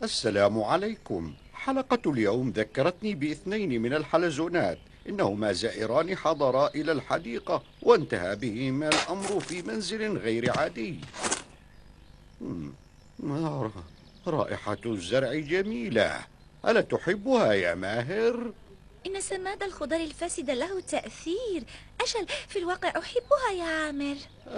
السلام عليكم. حلقة اليوم ذكرتني باثنين من الحلزونات، إنهما زائران حضرا إلى الحديقة وانتهى بهما الأمر في منزل غير عادي. مم. رائحة الزرع جميلة، ألا تحبها يا ماهر؟ إن سماد الخضار الفاسد له تأثير. أجل، في الواقع أحبها يا عامر.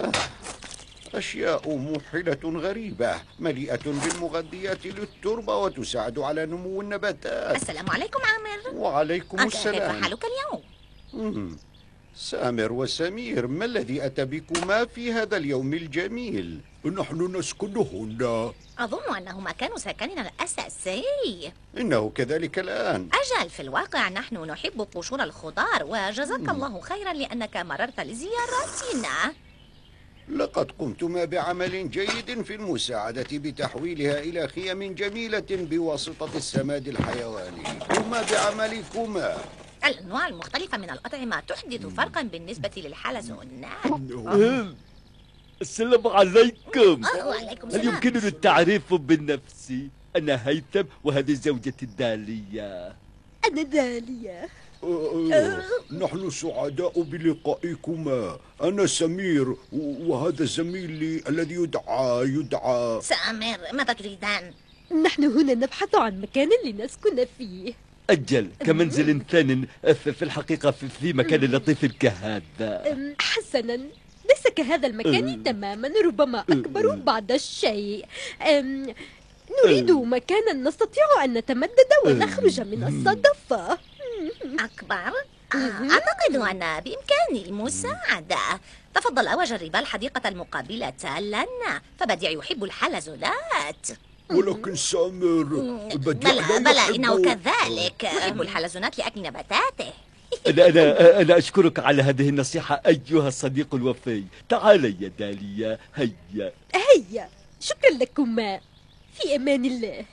أشياء موحلة غريبة مليئة بالمغذيات للتربة وتساعد على نمو النباتات. السلام عليكم عامر. وعليكم السلام. كيف حالك اليوم؟ سامر وسمير، ما الذي أتى بكما في هذا اليوم الجميل؟ نحن نسكن هنا. أظن أنه مكان سكننا الأساسي. إنه كذلك الآن. أجل، في الواقع نحن نحب قشور الخضار، وجزاك الله خيرا لأنك مررت لزيارتنا. لقد قمتما بعمل جيد في المساعدة بتحويلها إلى خيم جميلة بواسطة السماد الحيواني. وما بعملكما؟ الأنواع المختلفة من الأطعمة تحدث فرقا بالنسبة للحلزونات. السلام عليكم. وعليكم هل السلام. يمكنني التعريف بنفسي؟ أنا هيثم وهذه زوجتي داليا. أنا داليا. نحن سعداء بلقائكما. أنا سمير وهذا زميلي الذي يدعى سامر، ماذا تريدان؟ نحن هنا نبحث عن مكان لنسكن فيه. أجل، كمنزل ثان في الحقيقة في مكان لطيف كهذا. حسنا، ليس كهذا المكان تماما، ربما أكبر بعض الشيء. نريد مكانا نستطيع أن نتمدد ونخرج من الصدفة. أكبر؟ أعتقد أن بإمكاني المساعدة. تفضل وجربا الحديقة المقابلة لنا، فبديع يحب الحلزونات. ولكن سامر بديع بلى إنه كذلك يحب الحلزونات لأكل نباتاته. أنا أشكرك على هذه النصيحة أيها الصديق الوفي. تعال يا داليا، هيا. هيا، شكرا لكما، في أمان الله.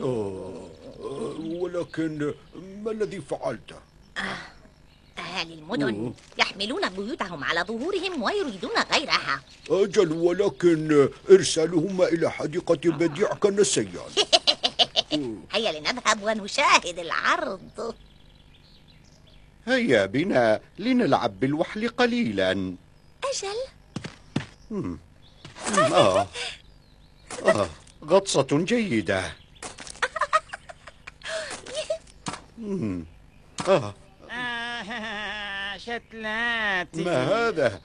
ولكن ما الذي فعلته؟ أهالي المدن يحملون بيوتهم على ظهورهم ويريدون غيرها. أجل، ولكن إرسالهما إلى حديقة بديع كان سيئا. هيا لنذهب ونشاهد العرض. هيا بنا لنلعب بالوحل قليلا. أجل. غطسة جيدة. شتلاتي. ما هذا؟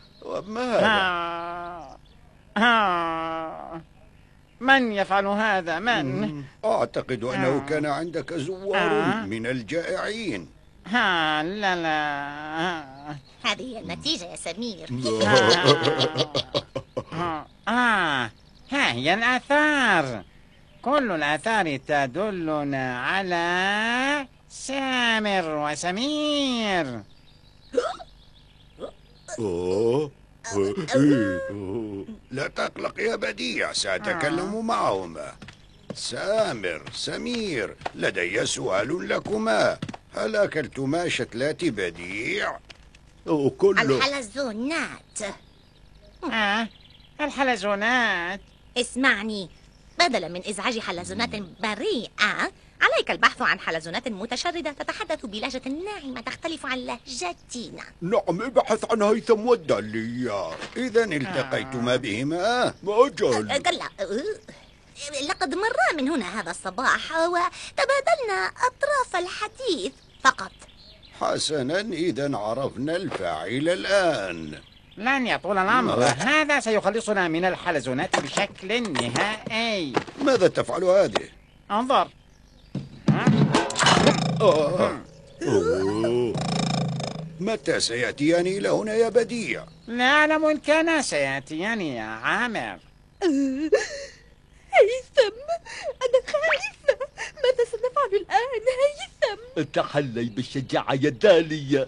من يفعل هذا؟ من؟ أعتقد أنه كان عندك زوار من الجائعين. لا. هذه النتيجة يا سمير. ها هي الآثار. كل الآثار تدلنا على سامر وسمير. لا تقلق يا بديع، سأتكلم معهما. سامر، سمير، لدي سؤال لكما. هل أكلتما شتلات بديع؟ الحلزونات. الحلزونات. اسمعني، بدلا من إزعاج حلزونات بريئة، عليك البحث عن حلزونات متشردة تتحدث بلهجة ناعمة تختلف عن لهجتنا. نعم، ابحث عن هيثم وداليا. إذا التقيتما بهما؟ أجل. كلا، لقد مرا من هنا هذا الصباح وتبادلنا أطراف الحديث فقط. حسنا، إذا عرفنا الفاعل الآن. لن يطول الأمر، هذا سيخلصنا من الحلزونات بشكل نهائي. ماذا تفعل هذه؟ انظر. متى سيأتيان إلى هنا يا بديع؟ لا أعلم إن كان سيأتيان يا عامر. هيثم، أنا خائفة. ماذا سنفعل الآن هيثم؟ تحلي بالشجاعة يا داليا.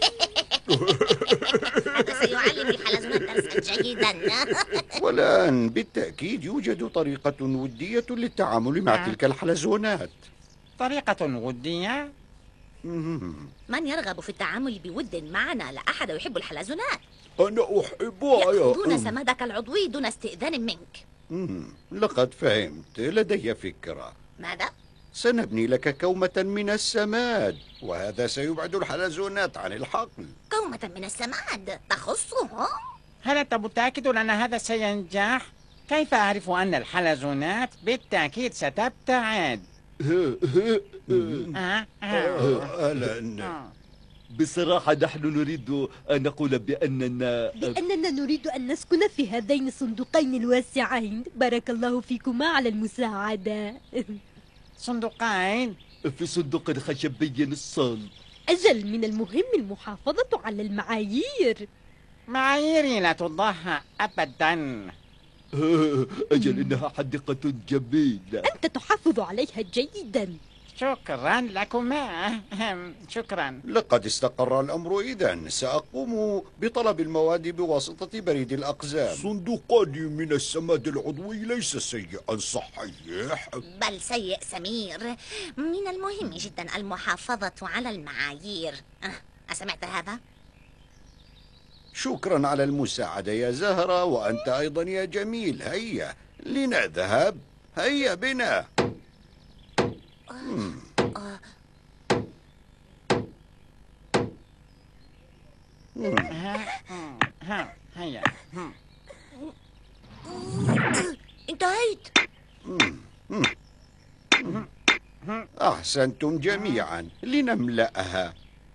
هذا سيعلم الحلزونات درسا جيدا. والآن بالتأكيد يوجد طريقة ودية للتعامل مع تلك الحلزونات. طريقة ودية؟ من يرغب في التعامل بود معنا؟ لا أحد يحب الحلزونات. أنا أحبها. يأخذون سمادك العضوي دون استئذان منك. لقد فهمت، لدي فكرة. ماذا؟ سنبني لك كومة من السماد، وهذا سيبعد الحلزونات عن الحقل. كومة من السماد تخصهم؟ هل أنت متأكد أن هذا سينجح؟ كيف أعرف أن الحلزونات بالتأكيد ستبتعد؟ ألن بصراحة نحن نريد أن نقول بأننا نريد أن نسكن في هذين الصندوقين الواسعين. بارك الله فيكما على المساعدة. صندوقين؟ في صندوق خشبي صلب. أجل، من المهم المحافظة على المعايير. معاييري لا تضاهى أبدا. أجل، إنها حديقة جميلة. أنت تحافظ عليها جيدا. شكرا لكما. شكرا. لقد استقر الأمر. إذن سأقوم بطلب المواد بواسطة بريد الأقزام. صندوقان من السماد العضوي ليس سيئا، صحيح؟ بل سيء سمير. من المهم جدا المحافظة على المعايير. أسمعت هذا؟ شكرا على المساعدة يا زهرة، وأنت أيضا يا جميل. هيا لنذهب، هيا بنا. هيا. انتهيت. أحسنتم جميعا. لنملأها.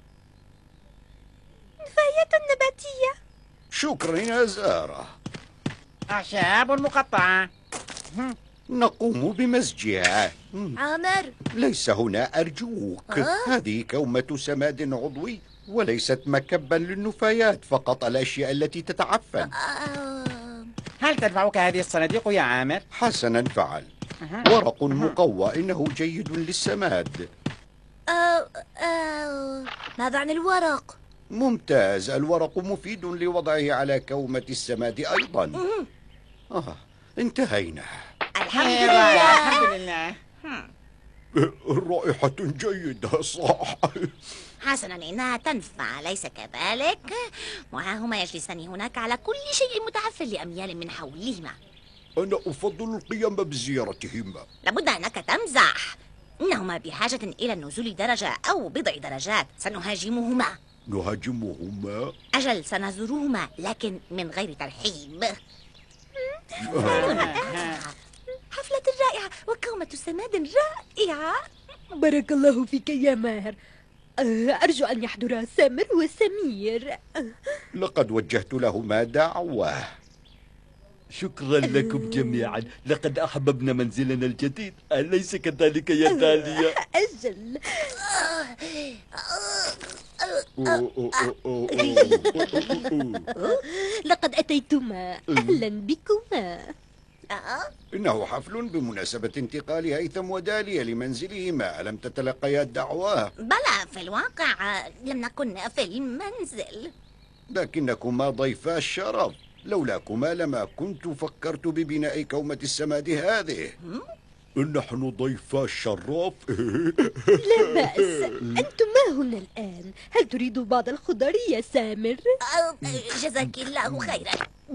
نفايات نباتية. شكرا يا زهرة. أعشاب مقطعة. نقوم بمزجها. عامر، ليس هنا أرجوك. هذه كومة سماد عضوي وليست مكبا للنفايات، فقط الأشياء التي تتعفن. هل تدفعك هذه الصناديق يا عامر؟ حسنا فعل. ورق مقوى، إنه جيد للسماد. ماذا عن الورق؟ ممتاز، الورق مفيد لوضعه على كومة السماد أيضا. انتهينا. الحمد لله. الحمد لله. رائحة جيدة، صح؟ حسنا، إنها تنفع، ليس كذلك؟ وها هما يجلسان هناك على كل شيء متعفن لأميال من حولهما. أنا أفضل القيام بزيارتهما. لابد أنك تمزح. إنهما بحاجة إلى النزول درجة أو بضع درجات. سنهاجمهما. نهاجمهما؟ أجل، سنزورهما لكن من غير ترحيب. حفلة رائعة وكومة سماد رائعة. بارك الله فيك يا ماهر. أرجو أن يحضر سامر وسمير. لقد وجهت لهما دعوة. شكرا لكم جميعا، لقد أحببنا منزلنا الجديد، أليس كذلك يا داليا؟ أجل. لقد أتيتما، أهلا بكما. إنه حفل بمناسبة انتقال هيثم وداليا لمنزلهما. ألم تتلقيا الدعوة؟ بلى، في الواقع لم نكن في المنزل. لكنكما ضيفا الشرف. لولاكما لما كنت فكرت ببناء كومة السماد هذه. نحن ضيفا الشرف. لا بأس، أنتما هنا الآن. هل تريد بعض الخضار يا سامر؟ جزاك الله خيرا.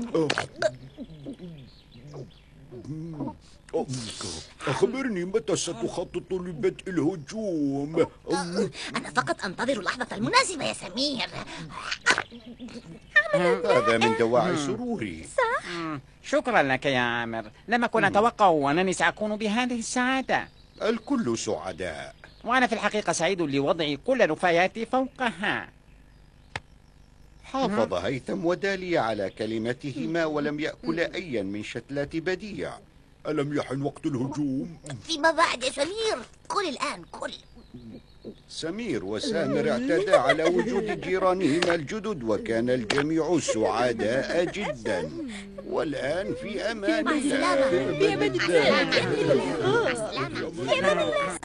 أخبرني متى ستخطط لبدء الهجوم؟ أنا فقط أنتظر اللحظة المناسبة يا سمير. هذا من دواعي سروري. شكرا لك يا عامر. لم أكن أتوقع أنني سأكون بهذه السعادة. الكل سعداء. وأنا في الحقيقة سعيد لوضع كل نفاياتي فوقها. حافظ هيثم وداليا على كلمتهما ولم يأكلا أيا من شتلات بديع. ألم يحن وقت الهجوم؟ فيما بعد يا سمير، كل الآن كل. سمير وسامر اعتادا على وجود جيرانهما الجدد، وكان الجميع سعداء جدا. والآن في أمان مع الله. السلامة. في أمان الله. مع السلامة. في أمان الله.